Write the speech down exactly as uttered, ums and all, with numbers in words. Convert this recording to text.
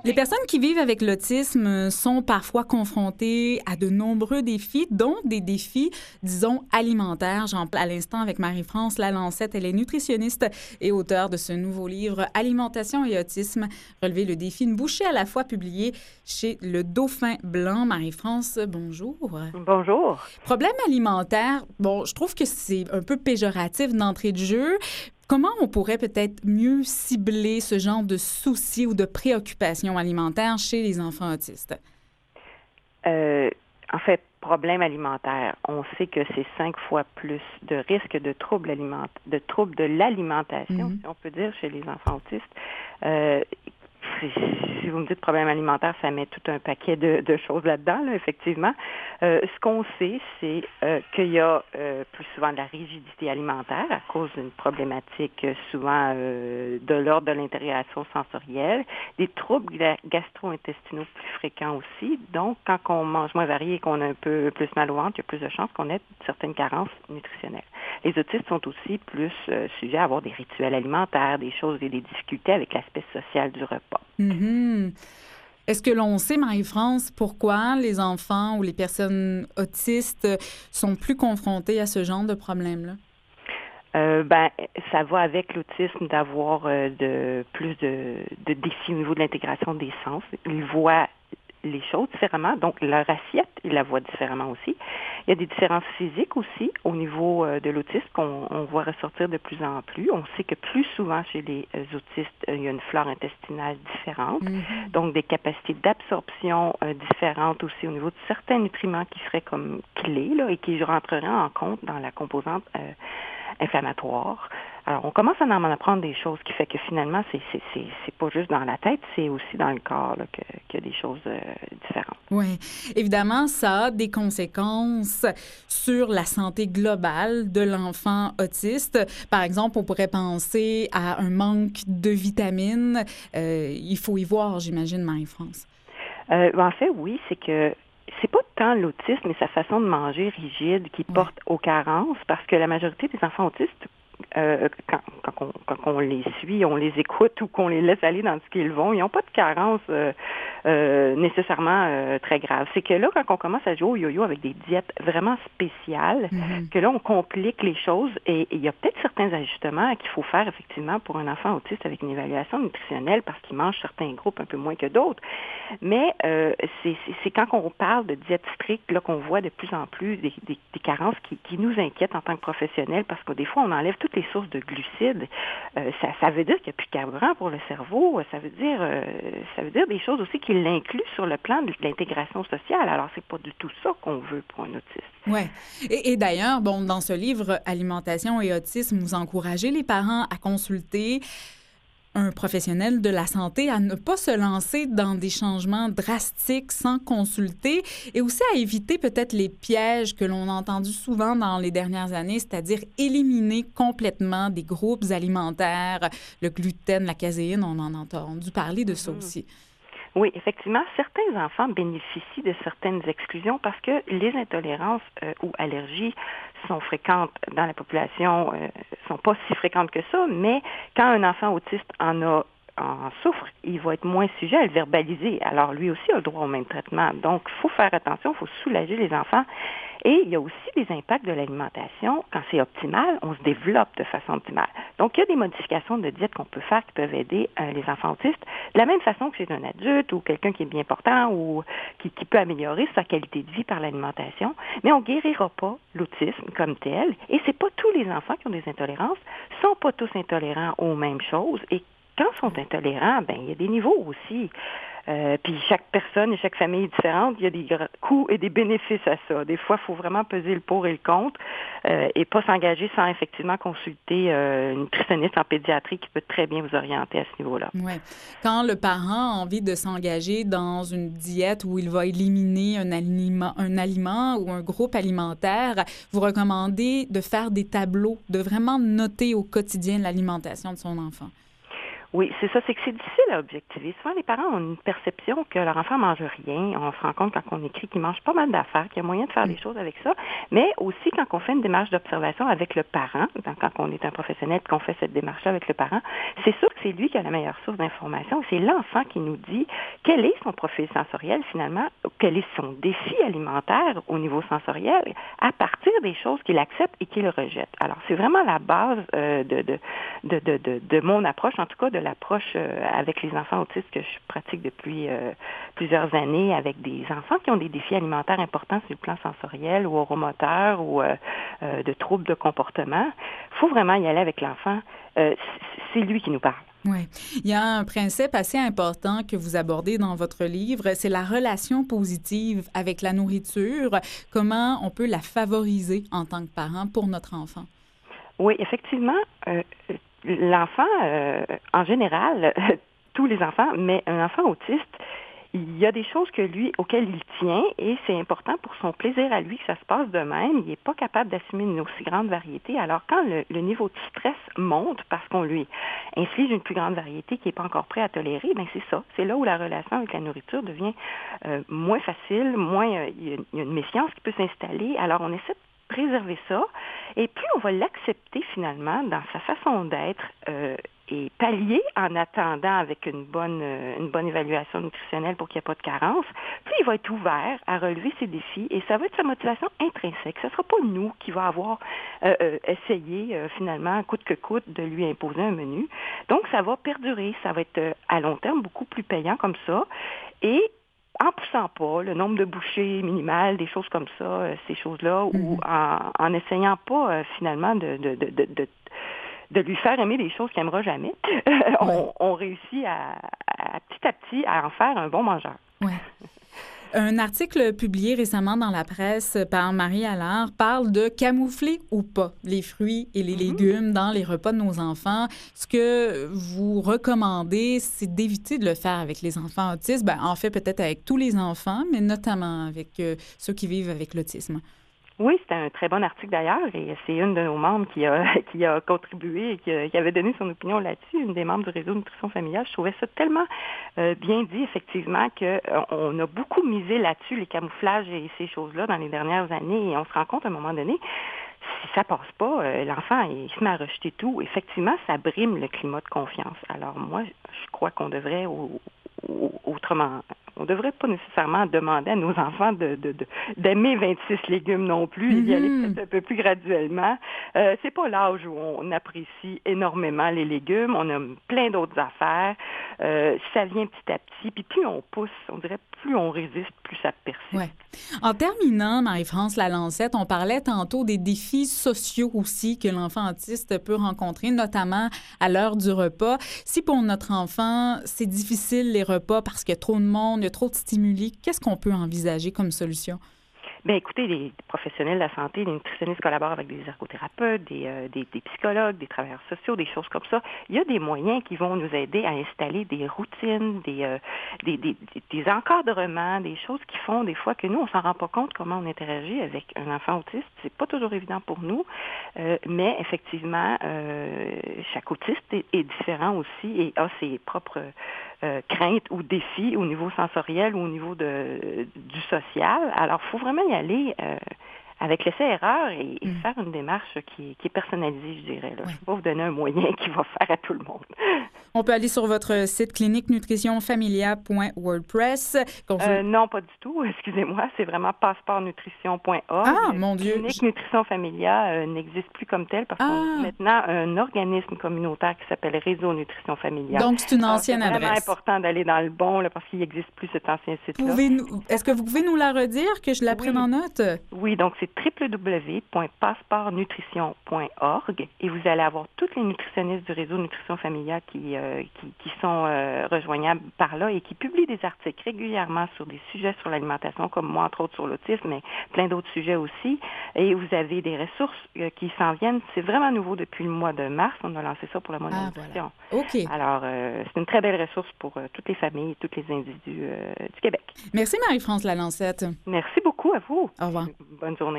Les personnes qui vivent avec l'autisme sont parfois confrontées à de nombreux défis, dont des défis, disons, alimentaires. J'en parle à l'instant avec Marie-France Lalancette. Elle est nutritionniste et auteure de ce nouveau livre « Alimentation et autisme. Relever le défi, une bouchée à la fois » publié chez Le Dauphin Blanc. Marie-France, bonjour. Bonjour. Problème alimentaire, bon, je trouve que c'est un peu péjoratif d'entrée de jeu. Comment on pourrait peut-être mieux cibler ce genre de soucis ou de préoccupations alimentaires chez les enfants autistes? Euh, en fait, problème alimentaire, on sait que c'est cinq fois plus de risque de troubles alimentaires, de troubles de l'alimentation, mm-hmm. si on peut dire, chez les enfants autistes. Euh, si vous me dites problème alimentaire, ça met tout un paquet de, de choses là-dedans, là, effectivement. Euh, ce qu'on sait, c'est euh, qu'il y a euh, plus souvent de la rigidité alimentaire à cause d'une problématique euh, souvent euh, de l'ordre de l'intégration sensorielle, des troubles gastro-intestinaux plus fréquents aussi. Donc, quand on mange moins varié et qu'on a un peu plus mal au ventre, il y a plus de chances qu'on ait certaines carences nutritionnelles. Les autistes sont aussi plus euh, sujets à avoir des rituels alimentaires, des choses et des difficultés avec l'aspect social du repas. Mm-hmm. Est-ce que l'on sait, Marie-France, pourquoi les enfants ou les personnes autistes sont plus confrontés à ce genre de problème-là? Euh, ben, ça va avec l'autisme d'avoir euh, de plus de, de défis au niveau de l'intégration des sens. Ils voient les choses différemment, donc leur assiette, ils la voient différemment aussi. Il y a des différences physiques aussi au niveau euh, de l'autisme qu'on on voit ressortir de plus en plus. On sait que plus souvent chez les euh, autistes, euh, il y a une flore intestinale différente, mm-hmm. donc des capacités d'absorption euh, différentes aussi au niveau de certains nutriments qui seraient comme clés là, et qui rentreraient en compte dans la composante euh, inflammatoire. Alors, on commence à en apprendre des choses qui fait que finalement, c'est, c'est, c'est, c'est pas juste dans la tête, c'est aussi dans le corps là, que, qu'il y a des choses euh, différentes. Oui. Évidemment, ça a des conséquences sur la santé globale de l'enfant autiste. Par exemple, on pourrait penser à un manque de vitamines. Euh, il faut y voir, j'imagine, Marie-France. Euh, en fait, oui, c'est que c'est pas tant l'autisme, mais sa façon de manger rigide qui porte oui. aux carences, parce que la majorité des enfants autistes, Euh, quand, quand, on, quand on les suit, on les écoute ou qu'on les laisse aller dans ce qu'ils vont, ils n'ont pas de carence euh, euh, nécessairement euh, très grave. C'est que là, quand on commence à jouer au yo-yo avec des diètes vraiment spéciales, mm-hmm. que là, on complique les choses et il y a peut-être certains ajustements qu'il faut faire effectivement pour un enfant autiste avec une évaluation nutritionnelle parce qu'il mange certains groupes un peu moins que d'autres. Mais euh, c'est, c'est, c'est quand on parle de diète stricte là, qu'on voit de plus en plus des, des, des carences qui, qui nous inquiètent en tant que professionnels parce que des fois, on enlève toutes les sources de glucides. Euh, ça, ça veut dire qu'il n'y a plus de carburant pour le cerveau. Ça veut dire, euh, ça veut dire des choses aussi qui l'incluent sur le plan de l'intégration sociale. Alors, c'est pas du tout ça qu'on veut pour un autiste. Oui. Et, et d'ailleurs, bon, dans ce livre « Alimentation et autisme », vous encouragez les parents à consulter un professionnel de la santé, à ne pas se lancer dans des changements drastiques sans consulter et aussi à éviter peut-être les pièges que l'on a entendus souvent dans les dernières années, c'est-à-dire éliminer complètement des groupes alimentaires, le gluten, la caséine, on en a entendu parler de ça mmh. aussi. Oui, effectivement, certains enfants bénéficient de certaines exclusions parce que les intolérances euh, ou allergies sont fréquentes dans la population, euh, sont pas si fréquentes que ça, mais quand un enfant autiste en a en souffre, il va être moins sujet à le verbaliser. Alors, lui aussi a le droit au même traitement. Donc, il faut faire attention, il faut soulager les enfants. Et il y a aussi des impacts de l'alimentation. Quand c'est optimal, on se développe de façon optimale. Donc, il y a des modifications de diète qu'on peut faire qui peuvent aider euh, les enfants autistes de la même façon que chez un adulte ou quelqu'un qui est bien portant ou qui, qui peut améliorer sa qualité de vie par l'alimentation. Mais on ne guérira pas l'autisme comme tel. Et c'est pas tous les enfants qui ont des intolérances, sont pas tous intolérants aux mêmes choses. Et quand ils sont intolérants, ben il y a des niveaux aussi. Euh, puis chaque personne et chaque famille est différente. Il y a des coûts et des bénéfices à ça. Des fois, il faut vraiment peser le pour et le contre euh, et pas s'engager sans effectivement consulter euh, une nutritionniste en pédiatrie qui peut très bien vous orienter à ce niveau-là. Oui. Quand le parent a envie de s'engager dans une diète où il va éliminer un aliment, un aliment ou un groupe alimentaire, vous recommandez de faire des tableaux, de vraiment noter au quotidien l'alimentation de son enfant. Oui, c'est ça, c'est que c'est difficile à objectiver. Souvent, les parents ont une perception que leur enfant mange rien. On se rend compte quand on écrit qu'il mange pas mal d'affaires, qu'il y a moyen de faire des choses avec ça. Mais aussi, quand on fait une démarche d'observation avec le parent, quand on est un professionnel et qu'on fait cette démarche-là avec le parent, c'est sûr que c'est lui qui a la meilleure source d'information. C'est l'enfant qui nous dit quel est son profil sensoriel, finalement, quel est son défi alimentaire au niveau sensoriel, à partir des choses qu'il accepte et qu'il rejette. Alors, c'est vraiment la base euh, de, de, de, de, de, de mon approche, en tout cas de l'approche euh, avec les enfants autistes que je pratique depuis euh, plusieurs années avec des enfants qui ont des défis alimentaires importants sur le plan sensoriel ou oromoteur ou euh, euh, de troubles de comportement. Il faut vraiment y aller avec l'enfant. Euh, c'est lui qui nous parle. Oui. Il y a un principe assez important que vous abordez dans votre livre, c'est la relation positive avec la nourriture. Comment on peut la favoriser en tant que parent pour notre enfant? Oui, effectivement, euh, l'enfant, euh, en général, tous les enfants, mais un enfant autiste, il y a des choses que lui, auxquelles il tient, et c'est important pour son plaisir à lui que ça se passe de même. Il n'est pas capable d'assumer une aussi grande variété. Alors, quand le, le niveau de stress monte parce qu'on lui inflige une plus grande variété qu'il n'est pas encore prêt à tolérer, bien c'est ça. C'est là où la relation avec la nourriture devient euh, moins facile, moins euh, il, y a, il y a une méfiance qui peut s'installer. Alors, on essaie de préserver ça, et puis on va l'accepter finalement dans sa façon d'être euh, et pallier en attendant avec une bonne euh, une bonne évaluation nutritionnelle pour qu'il n'y ait pas de carence. Puis il va être ouvert à relever ses défis et ça va être sa motivation intrinsèque. Ce ne sera pas nous qui va avoir euh, euh, essayé euh, finalement coûte que coûte de lui imposer un menu. Donc ça va perdurer, ça va être euh, à long terme beaucoup plus payant comme ça. Et en poussant pas le nombre de bouchées minimales, des choses comme ça, euh, ces choses-là, mm-hmm. ou en, en essayant pas euh, finalement de, de, de, de, de, de lui faire aimer des choses qu'il n'aimera jamais, on, ouais. on réussit à, à petit à petit à en faire un bon mangeur. Ouais. Un article publié récemment dans la presse par Marie Allard parle de camoufler ou pas les fruits et les mm-hmm. légumes dans les repas de nos enfants. Ce que vous recommandez, c'est d'éviter de le faire avec les enfants autistes. Ben, en fait, peut-être avec tous les enfants, mais notamment avec euh, ceux qui vivent avec l'autisme. Oui, c'était un très bon article d'ailleurs et c'est une de nos membres qui a qui a contribué et qui, a, qui avait donné son opinion là-dessus, une des membres du réseau Nutrition familiale. Je trouvais ça tellement euh, bien dit, effectivement, qu'on a beaucoup misé là-dessus, les camouflages et ces choses-là dans les dernières années et on se rend compte à un moment donné, si ça passe pas, euh, l'enfant, il se met à rejeter tout. Effectivement, ça brime le climat de confiance. Alors moi, je crois qu'on devrait, au, au, autrement... On ne devrait pas nécessairement demander à nos enfants de, de, de, d'aimer vingt-six légumes non plus, mm-hmm. et d'y aller peut-être un peu plus graduellement. Euh, c'est pas l'âge où on apprécie énormément les légumes. On a plein d'autres affaires. Euh, ça vient petit à petit. Puis plus on pousse, on dirait plus on résiste, plus ça persiste. Ouais. En terminant, Marie-France Lalancette, on parlait tantôt des défis sociaux aussi que l'enfant autiste peut rencontrer, notamment à l'heure du repas. Si pour notre enfant, c'est difficile les repas parce qu'il y a trop de monde, il y a trop de stimuli, qu'est-ce qu'on peut envisager comme solution? Bien, écoutez, les professionnels de la santé, les nutritionnistes collaborent avec des ergothérapeutes, des, euh, des, des psychologues, des travailleurs sociaux, des choses comme ça. Il y a des moyens qui vont nous aider à installer des routines, des, euh, des, des, des encadrements, des choses qui font des fois que nous, on s'en rend pas compte comment on interagit avec un enfant autiste. C'est pas toujours évident pour nous, euh, mais effectivement, euh, chaque autiste est, est différent aussi et a ses propres euh, craintes ou défis au niveau sensoriel ou au niveau de, du social. Alors, il faut vraiment y aller euh, avec l'essai-erreur et, et mm. faire une démarche qui, qui est personnalisée, je dirais. Là. Ouais. Je ne vais pas vous donner un moyen qui va faire à tout le monde. On peut aller sur votre site clinique nutrition familia point wordpress. Euh, non, pas du tout. Excusez-moi. C'est vraiment passeport nutrition point org. Ah, mon Dieu! Clinique Nutrition Familia euh, n'existe plus comme tel parce ah. qu'on a maintenant un organisme communautaire qui s'appelle Réseau Nutrition Familia. Donc, c'est une ancienne Alors, c'est adresse. C'est vraiment important d'aller dans le bon là, parce qu'il n'existe plus cet ancien site-là. Pouvez-nous... Est-ce que vous pouvez nous la redire, que je la prenne oui. en note? Oui, donc c'est w w w point passeport nutrition point org et vous allez avoir tous les nutritionnistes du Réseau Nutrition Familia qui, euh, qui, qui sont euh, rejoignables par là et qui publient des articles régulièrement sur des sujets sur l'alimentation, comme moi, entre autres, sur l'autisme, mais plein d'autres sujets aussi. Et vous avez des ressources euh, qui s'en viennent. C'est vraiment nouveau depuis le mois de mars. On a lancé ça pour le mois ah, de nutrition. Voilà. OK. Alors, euh, c'est une très belle ressource pour euh, toutes les familles et tous les individus euh, du Québec. Merci, Marie-France Lalancette. Merci beaucoup à vous. Au revoir. Bonne journée.